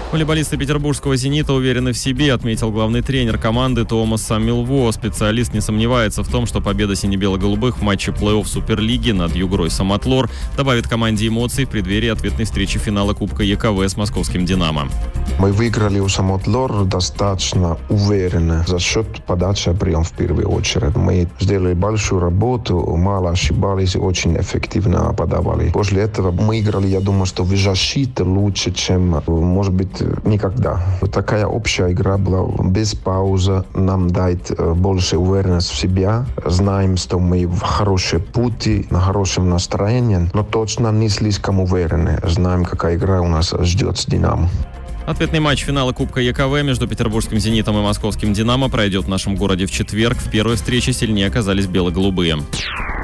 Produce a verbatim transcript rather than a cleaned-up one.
Волейболисты петербургского «Зенита» уверены в себе, отметил главный тренер команды Томас Самилво. Специалист не сомневается в том, что победа сине-бело-голубых в матче плей-офф Суперлиги над Югрой Самотлор добавит команде эмоций в преддверии ответной встречи финала Кубка ЕКВ с московским «Динамо». Мы выиграли у Самотлор достаточно уверенно за счет подачи прием в первую очередь. Мы сделали большую работу, мало ошибались, очень эффективно подавали. После этого мы играли, я думаю, что в защите лучше, чем, может быть, никогда. Такая общая игра была без паузы, нам дает больше уверенности в себя. Знаем, что мы в хорошем пути, на хорошем настроении, но точно не слишком уверены. Знаем, какая игра у нас ждет с «Динамо». Ответный матч финала Кубка ЕКВ между петербургским «Зенитом» и московским «Динамо» пройдет в нашем городе в четверг. В первой встрече сильнее оказались бело-голубые.